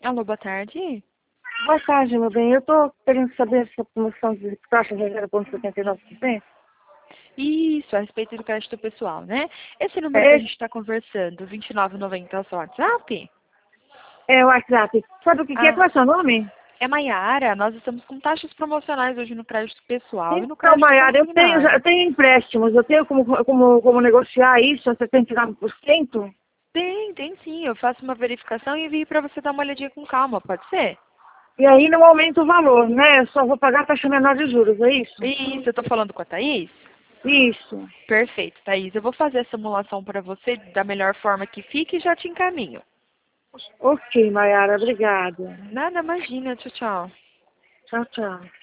Alô, boa tarde. Boa tarde, meu bem. Eu tô querendo saber se a promoção de taxa de 0,79%. Isso, a respeito do crédito pessoal, né? Esse número que É, a gente está conversando, 2990 é o seu WhatsApp? é o WhatsApp. Sabe o que é? Ah, Qual é o seu nome? é Maiara. Nós estamos com taxas promocionais hoje no crédito pessoal e no Então, crédito Maiara, eu consignado. tenho empréstimos. Eu tenho como negociar isso, 79%. Tem sim. Eu faço uma verificação e envio para você dar uma olhadinha com calma, pode ser? E aí não aumenta o valor, né? Eu só vou pagar a taxa menor de juros, é isso? Isso, eu estou falando com a Thaís? Isso. Perfeito, Thaís. Eu vou fazer a simulação para você da melhor forma que fique e já te encaminho. Ok, Maiara, obrigada. Nada, imagina. Tchau, tchau. Tchau, tchau.